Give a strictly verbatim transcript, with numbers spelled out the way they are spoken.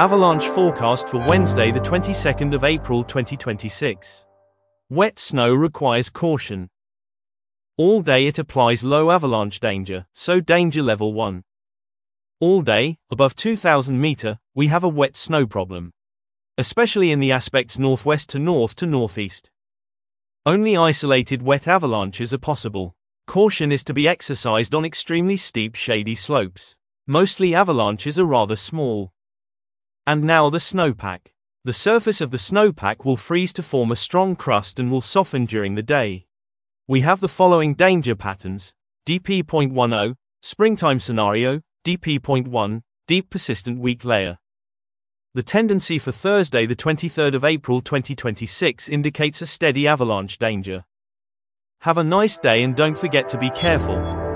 Avalanche forecast for Wednesday, the twenty-second of April twenty twenty-six. Wet snow requires caution. All day it applies low avalanche danger, so danger level one. All day, above two thousand meter, we have a wet snow problem, especially in the aspects northwest to north to northeast. Only isolated wet avalanches are possible. Caution is to be exercised on extremely steep shady slopes. Mostly avalanches are rather small. And now the snowpack. The surface of the snowpack will freeze to form a strong crust and will soften during the day. We have the following danger patterns: D P zero point ten, springtime scenario, D P zero point one, deep persistent weak layer. The tendency for Thursday, the twenty-third of April twenty twenty-six indicates a steady avalanche danger. Have a nice day and don't forget to be careful.